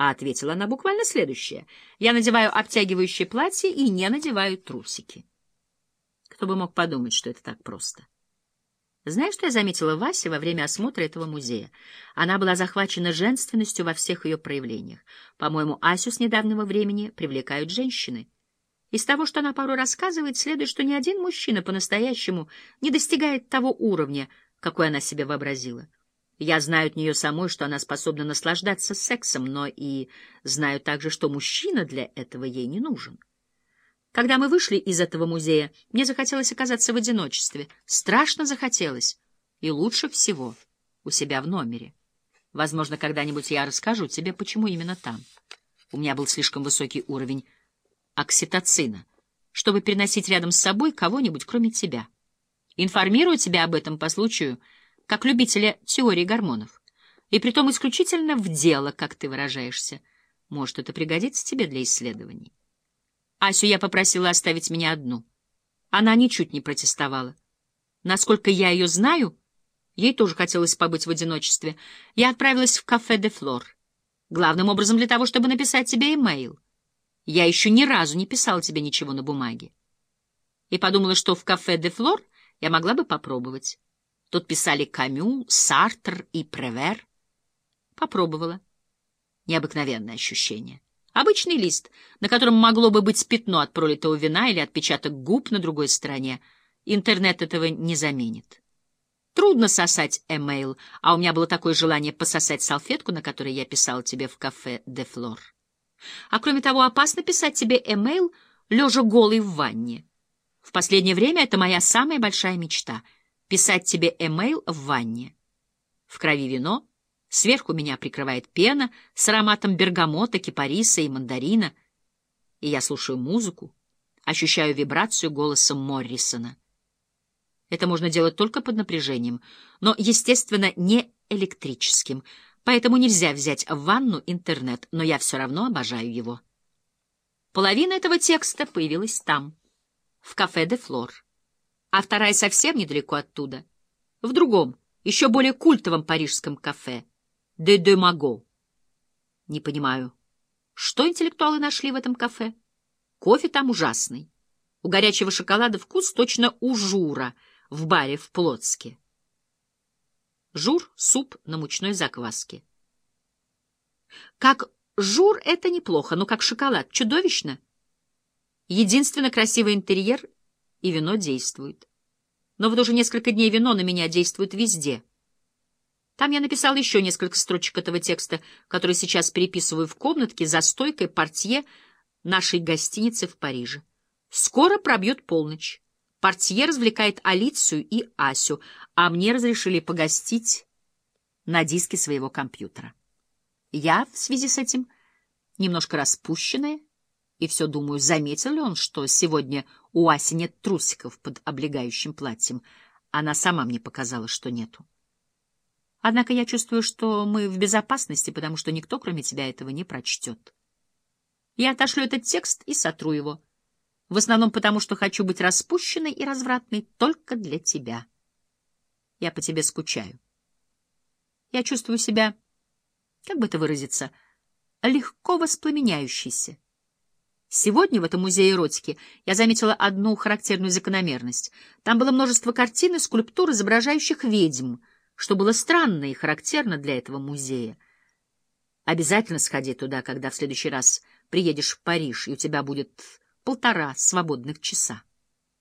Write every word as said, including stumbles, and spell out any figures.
А ответила она буквально следующее: я надеваю обтягивающее платье и не надеваю трусики. Кто бы мог подумать, что это так просто. Знаешь, что я заметила в Васе во время осмотра этого музея? Она была захвачена женственностью во всех ее проявлениях. По-моему, Асю с недавнего времени привлекают женщины. Из того, что она порой рассказывает, следует, что ни один мужчина по-настоящему не достигает того уровня, какой она себе вообразила. Я знаю от нее самой, что она способна наслаждаться сексом, но и знаю также, что мужчина для этого ей не нужен. Когда мы вышли из этого музея, мне захотелось оказаться в одиночестве. Страшно захотелось. И лучше всего у себя в номере. Возможно, когда-нибудь я расскажу тебе, почему именно там. У меня был слишком высокий уровень окситоцина, чтобы переносить рядом с собой кого-нибудь, кроме тебя. Информирую тебя об этом по случаю, как любителя теории гормонов. И притом исключительно в дело, как ты выражаешься. Может, это пригодится тебе для исследований. Асю я попросила оставить меня одну. Она ничуть не протестовала. Насколько я ее знаю, ей тоже хотелось побыть в одиночестве. Я отправилась в кафе «Де Флор», главным образом для того, чтобы написать тебе имейл. Я еще ни разу не писала тебе ничего на бумаге. И подумала, что в кафе «Де Флор» я могла бы попробовать. Тут писали Камю, Сартр и Превер. Попробовала. Необыкновенное ощущение. Обычный лист, на котором могло бы быть пятно от пролитого вина или отпечаток губ на другой стороне. Интернет этого не заменит. Трудно сосать эмейл, а у меня было такое желание пососать салфетку, на которой я писала тебе в кафе «Де Флор». А кроме того, опасно писать тебе эмейл, лежа голой в ванне. В последнее время это моя самая большая мечта — писать тебе эмейл в ванне. В крови вино. Сверху меня прикрывает пена с ароматом бергамота, кипариса и мандарина, и я слушаю музыку, ощущаю вибрацию голоса Моррисона. Это можно делать только под напряжением, но, естественно, не электрическим, поэтому нельзя взять в ванну интернет, но я все равно обожаю его. Половина этого текста появилась там, в кафе «Де Флор», а вторая совсем недалеко оттуда, в другом, еще более культовом парижском кафе «Де Де Маго». Не понимаю, что интеллектуалы нашли в этом кафе? Кофе там ужасный. У горячего шоколада вкус точно у Жура в баре в Плотске. Жур — суп на мучной закваске. Как Жур — это неплохо, но как шоколад — чудовищно. Единственно красивый интерьер и вино действует. Но вот уже несколько дней вино на меня действует везде. Там я написал еще несколько строчек этого текста, который сейчас переписываю в комнатке за стойкой портье нашей гостиницы в Париже. Скоро пробьет полночь. Портье развлекает Алицию и Асю, а мне разрешили погостить на диске своего компьютера. Я в связи с этим немножко распущенная, и все думаю, заметил ли он, что сегодня у Аси нет трусиков под облегающим платьем. Она сама мне показала, что нету. Однако я чувствую, что мы в безопасности, потому что никто, кроме тебя, этого не прочтет. Я отошлю этот текст и сотру его. В основном потому, что хочу быть распущенной и развратной только для тебя. Я по тебе скучаю. Я чувствую себя, как бы это выразиться, легко воспламеняющейся. Сегодня в этом музее эротики я заметила одну характерную закономерность. Там было множество картин и скульптур, изображающих ведьм, что было странно и характерно для этого музея. Обязательно сходи туда, когда в следующий раз приедешь в Париж, и у тебя будет полтора свободных часа.